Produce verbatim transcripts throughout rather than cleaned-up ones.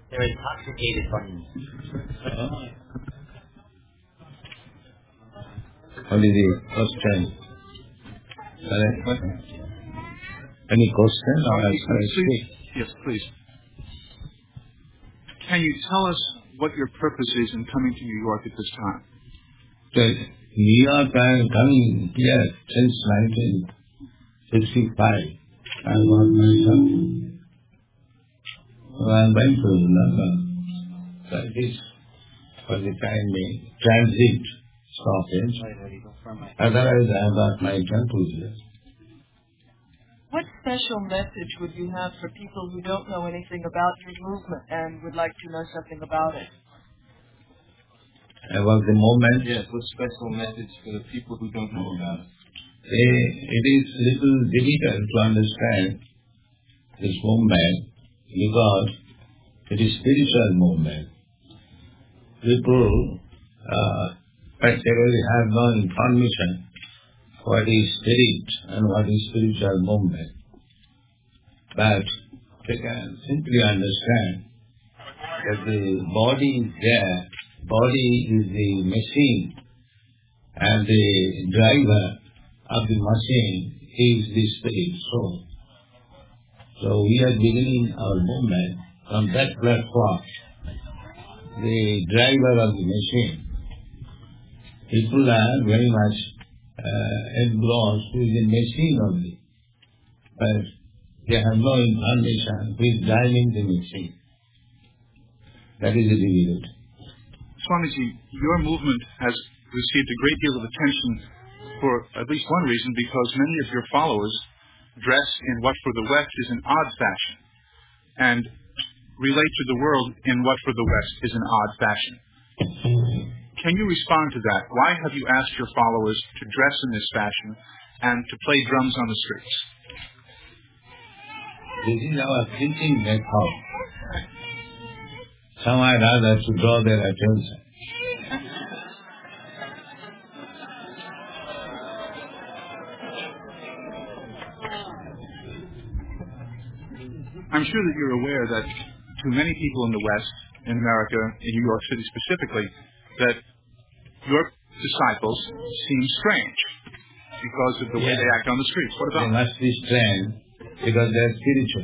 They're intoxicated by you. What is the question? Any question or I speak? Yes, please. Can you tell us what your purpose is in coming to New York at this time? To New York, I am coming here since nineteen sixty-five. I was myself. So I went to London. So this was the time the transit stoppage. Otherwise, I got my temple here. What special message would you have for people who don't know anything about your movement and would like to know something about it? About the movement? Yes, what special message for the people who don't know about it? It is little difficult to understand this movement because it is spiritual movement. People uh, practically have no information what is spirit and what is spiritual movement. But they can simply understand that the body is there, body is the machine, and the driver of the machine is the spirit soul. So we are beginning our movement from that platform, the driver of the machine. People are very much Uh, engrossed with the machine only, but they have no information who is driving the machine. That is the difficulty. Swamiji, your movement has received a great deal of attention for at least one reason, because many of your followers dress in what for the West is an odd fashion and relate to the world in what for the West is an odd fashion. Can you respond to that? Why have you asked your followers to dress in this fashion and to play drums on the streets? This is our thinking method. Somehow or other to draw their attention. I'm sure that you're aware that to many people in the West, in America, in New York City specifically, that your disciples seem strange because of the yeah. way they act on the streets. What about They must be strange because they're spiritual.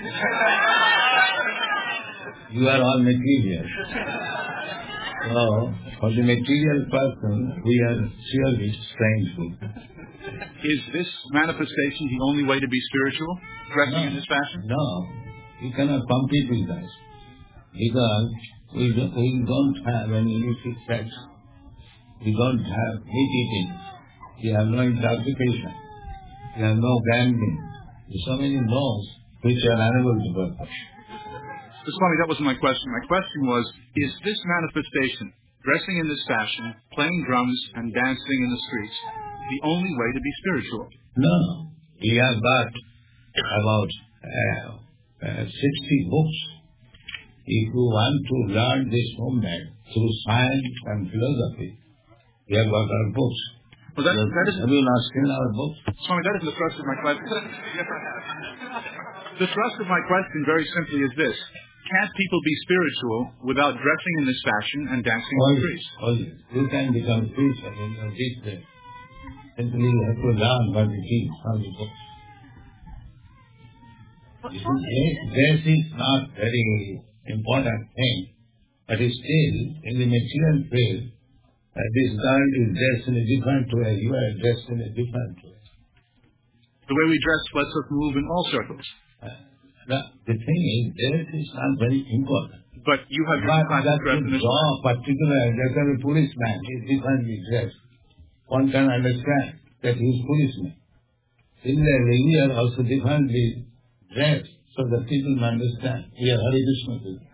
You are all material. So, for the material person, we are surely strange people. Is this manifestation the only way to be spiritual, dressing no, in this fashion? No, you cannot compete with us because we don't, we don't have any illicit sex. We don't have meat eating. We have no intoxication. We have no gambling. There are so many laws which are unable to perform. So, Swami, that wasn't my question. My question was, is this manifestation, dressing in this fashion, playing drums and dancing in the streets, the only way to be spiritual? No. We have got about uh, uh, sixty books. If you want to learn this movement through science and philosophy, we have got our books. Well, that, that is, have you not seen our books? Swami, that isn't the thrust of my question. Yes, I have. The thrust of my question very simply is this. Can't people be spiritual without dressing in this fashion and dancing oh, on the streets? Oh, yes. You can become spiritual in your deep way. Simply you have to learn what it is from the books. Dress is not very important thing, but still, in the material field, Uh, this girl is dressed in a different way. You are dressed in a different way. The way we dress lets us move in all circles. Uh, the, the thing is, dress is not very important. But you have your But class that dress to in this draw particular, like a policeman is differently dressed. One can understand that he is policeman. Similarly, we are also differently dressed, so that people understand we are Hare Krishna people.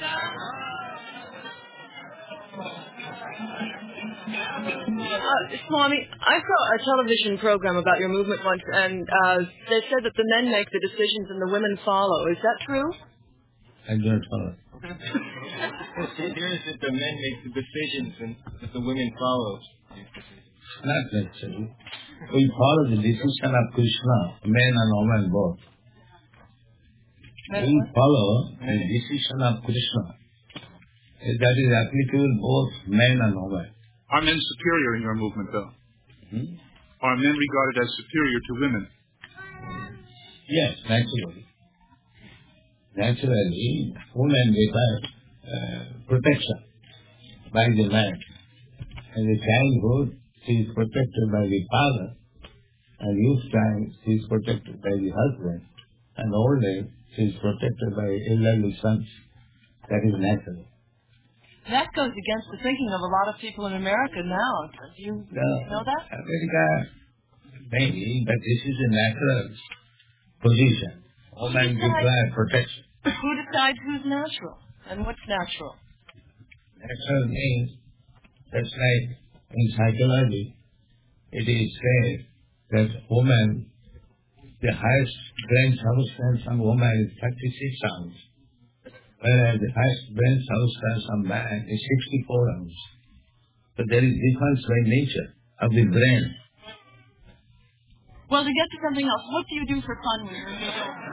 Uh, Swami, I saw a television program about your movement once, and uh, they said that the men make the decisions and the women follow. Is that true? I don't follow. It is that the men make the decisions and that the women follow. Not necessarily. We follow the decision of Krishna, men and women both. we follow the decision of Krishna. That is applicable both men and women. Are men superior in your movement, though? Hmm? Are men regarded as superior to women? Yes, naturally. Naturally, women require uh, protection by the man. In the childhood, she is protected by the father, and youth time, she is protected by the husband, and old age, she is protected by elderly sons. That is natural. That goes against the thinking of a lot of people in America now. Do you No, know that? America, maybe, but this is a natural position. Women require protection. Who decides who's natural and what's natural? Natural means, that's like in psychology, it is said that woman, the highest brain substance of woman is thirty-six ounces, whereas the highest brain substance of man is sixty-four ounces. But there is difference by nature of the brain. Well, to get to something else, what do you do for fun when you're in New York?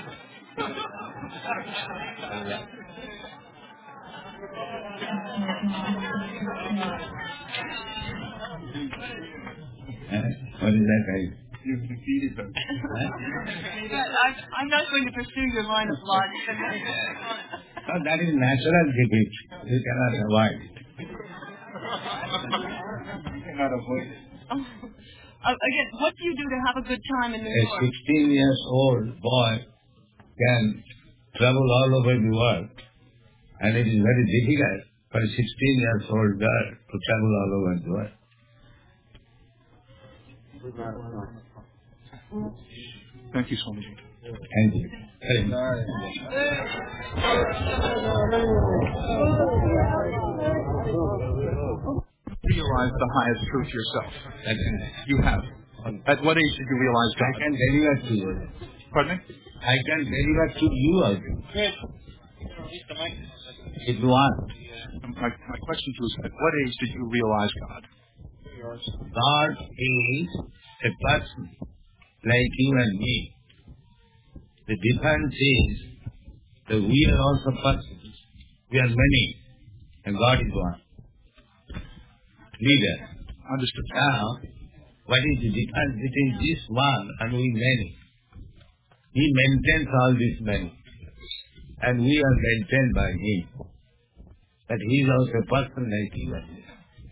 Uh, what is that, guys? You've defeated them. I, I'm not going to pursue your line of logic. No, that is natural defeat. You cannot avoid it. You cannot avoid it. Uh, again, what do you do to have a good time in New A York? sixteen years old boy can travel all over the world, and it is very difficult for a sixteen years old girl to travel all over the world. Thank you, Swamiji. Thank you. Very much. Realize the highest truth yourself. Okay. You have. At what age did you realize I God? can deliver to you. Pardon me? I can deliver to you also. If you want. My, my question to you is, at what age did you realize God? God is a person like you and me. The difference is that we are also persons. We are many, and God is one. Leader. Understood. Now, what is the difference between this one and we many? He maintains all these many, and we are maintained by Him. But He is also a person like you and me.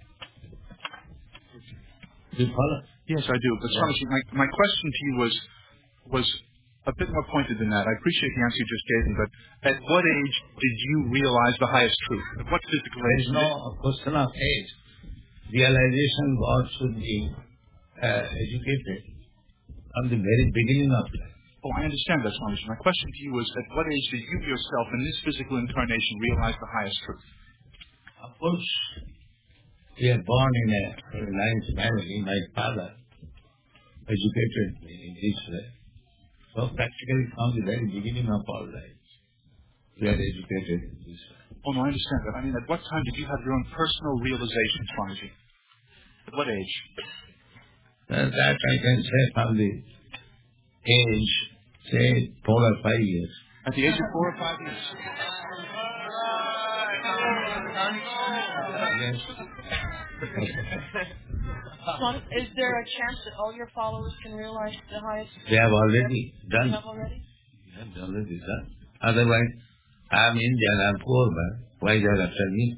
Do you follow? Yes, I do. But Swamiji, my, my question to you was was a bit more pointed than that. I appreciate the answer you just gave me, but at what age did you realize the highest truth? At what physical There age? is no question of age. Realization God should be uh, educated from the very beginning of life. Oh, I understand that, Swamiji. My question to you was, at what age did you yourself in this physical incarnation realize the highest truth? Of course, we are born in a very nice family. My father educated me in this way. So practically from the very beginning of our lives, we are educated in this way. Oh, no, I understand that. I mean, at what time did you have your own personal realization, Swamiji? At what age? And that I can say from the age, say, four or five years. At the age of four or five years? Yes. Swami, is there a chance that all your followers can realize the highest? They have already done. You have already? They have already done. Otherwise, I am Indian, I am poor man. Why they are after me?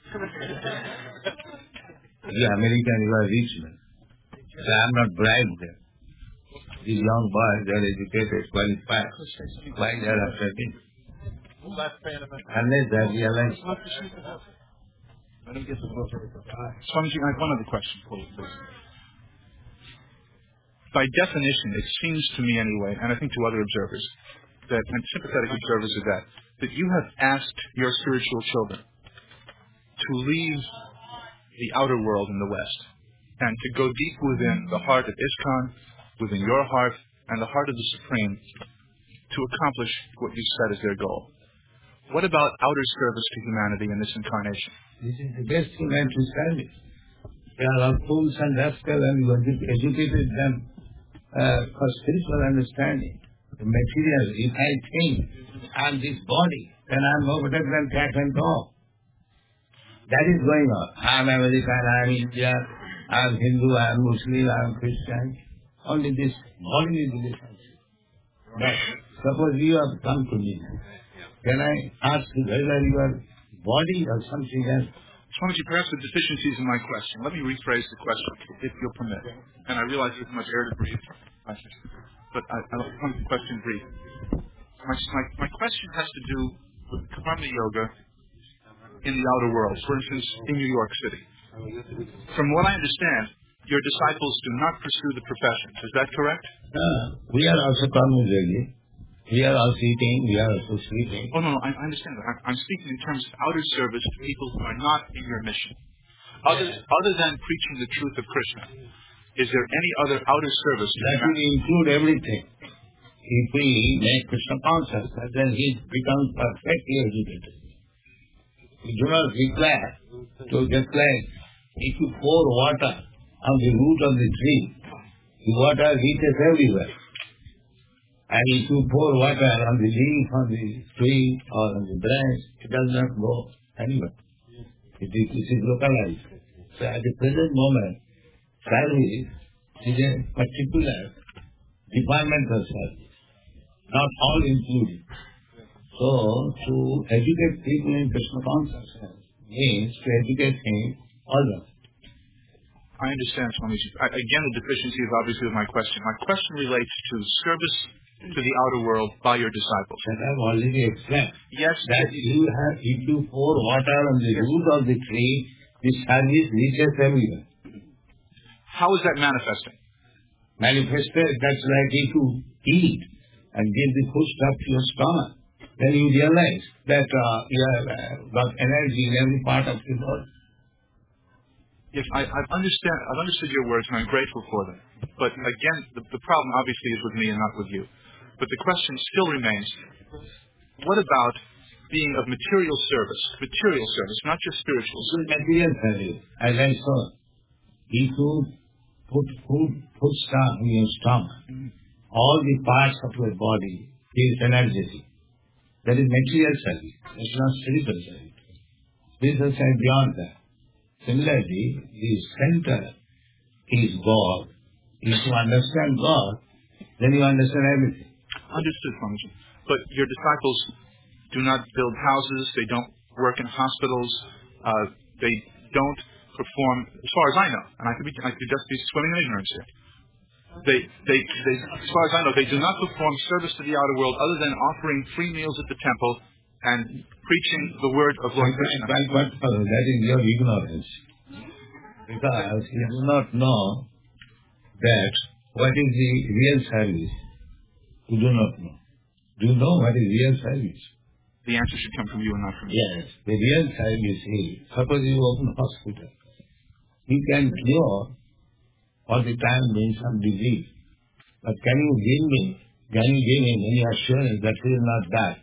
You are American, you are rich man. So I am not bribed them. These young boys, they are educated, qualified. Why they are after me? Unless they realize. Swamiji, I have one other question for you, please. By definition, it seems to me anyway, and I think to other observers, that, and sympathetic observers of that, that you have asked your spiritual children to leave the outer world in the West and to go deep within the heart of ISKCON, within your heart, and the heart of the Supreme to accomplish what you said is their goal. What about outer service to humanity in this incarnation? This is the best thing man to study. They are all fools and rascals, and you have educated them uh, for spiritual understanding. The material, if I think I am this body, then I am no better than cat and dog. That is going on. I am American, I am Indian, I am Hindu, I am Muslim, I am Christian. Only this body is the difference. But suppose you have come to me, can I ask you whether your body or something else? Swamiji, perhaps the deficiencies in my question. Let me rephrase the question, if you'll permit. And I realize there's much air to breathe, but I, I want the question brief. My, my, my question has to do with karma yoga in the outer world, for instance, in New York City. From what I understand, your disciples do not pursue the professions. Is that correct? Uh, we are also karma yogi. We are also eating, we are also sleeping. Oh, no, no, I, I understand that. I, I'm speaking in terms of outer service to people who are not in your mission. Other, other than preaching the truth of Krishna, is there any other outer service? That will include everything. If we make Krishna conscious, then he becomes perfectly educated. We do not require to just like if you pour water on the root of the tree, the water reaches everywhere. And if you pour water on the leaf, on the tree, or on the branch, it does not go anywhere. It is, it is localized. So at the present moment, service is a particular department of service, not all included. So to educate people in Krishna consciousness means to educate him all of it. I understand, Swamiji. I, again, the deficiency is obviously with my question. My question relates to service to the outer world by your disciples. That I have already explained. Yes. That you have, if you pour water on the yes. root of the tree, the service reaches everywhere. How is that manifesting? Manifested, that's like if you eat and give the food stuff to your stomach, then you realize that uh, you have uh, got energy in every part of your body. Yes, I, I understand. I've understood your words, and I'm grateful for them. But again, the, the problem obviously is with me and not with you. But the question still remains: what about being of material service? Material service, not just spiritual service. Material service, as I saw, if you put food, food stuff in your stomach, mm. all the parts of your body feel energetic. That is material service. It's not spiritual service. Spiritual service beyond that. Similarly, the center is God. If you understand God, then you understand everything. Understood, Swamiji. But your disciples do not build houses. They don't work in hospitals. Uh, they don't perform, as far as I know, and I could, be, I could just be swimming in ignorance here. They, they, they, as far as I know, they do not perform service to the outer world other than offering free meals at the temple and preaching the word of Lord Krishna. But, but that is your ignorance. Because you do not know that what is the real service. You do not know. Do you know what is real service? The answer should come from you and not from me. Yes. The real service is, suppose you open a hospital. You can cure for the time being some disease. But can you give me, can you give me any assurance that he will not die?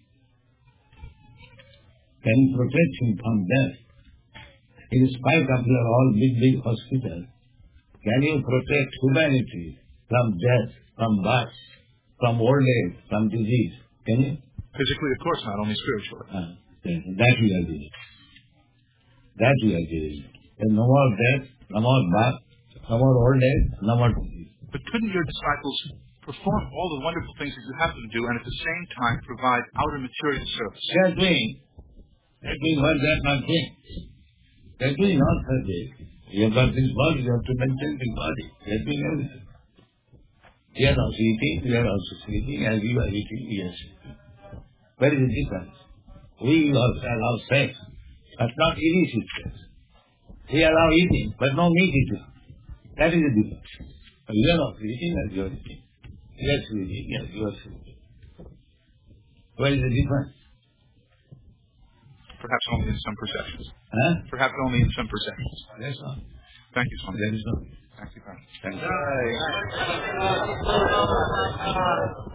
Can you protect him from death? In spite of your all big, big hospitals, can you protect humanity from death, from birth, from old age, from disease? Can you? Physically, of course not, only spiritually. Ah, that we are doing. That we are doing. There's no more death, no more birth, no more old age, no more disease. But couldn't your disciples perform all the wonderful things that you have them do and at the same time provide outer material service? They are doing. They are doing what they are not doing. They are doing all service. You have got this body, you have to maintain the body. They are doing everything. We are also eating, we are also sleeping, as you are eating, we are sleeping. Where is the difference? We also allow sex, but not illicit sex. We allow eating, but no meat eating. That is the difference. But you are also eating as you are eating. We are sleeping as you are sleeping. Where is the difference? Perhaps only in some perceptions. Huh? Perhaps only in some perceptions. That's all. Thank you, Swami. That is all. Thank you, Father. Thank you.